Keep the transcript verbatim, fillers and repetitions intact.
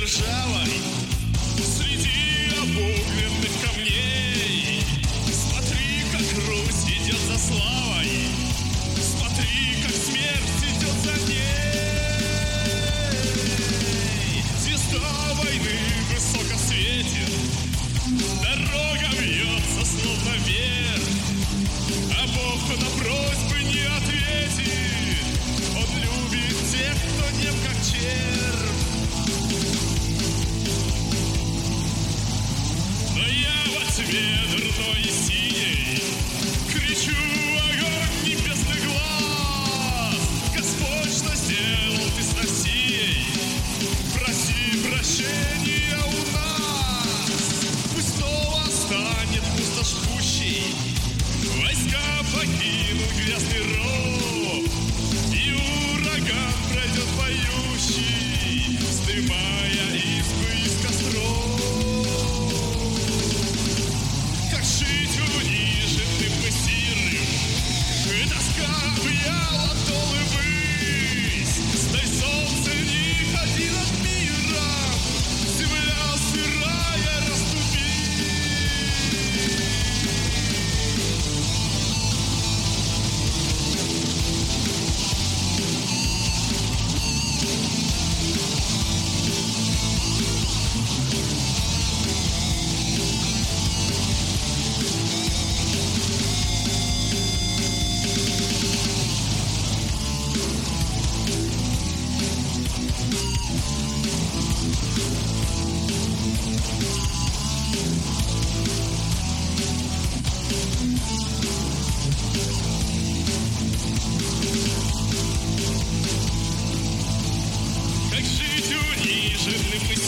ржавой среди обугленных камней. Смотри, как Русь идет за славой, смотри, как смерть идет за ней. Звезда войны высоко светит, дорога вьется, словно вверх, а Бог на просьбы не ответит. Он любит тех, кто нем как червь. Но я во тьме дурной и синей кричу огонь небесных глаз. Господь, что сделал ты с Россией? Проси прощения у нас. Пусть снова станет пустошь пущей, войска покинут грязный ров, и ураган пройдет поющий, вздымая избы из костров. Как жить униженным и сирым, и тоска объяла долы высь. Стай, солнце, не ходи над миром, земля сырая, расступись. Как жить униженным и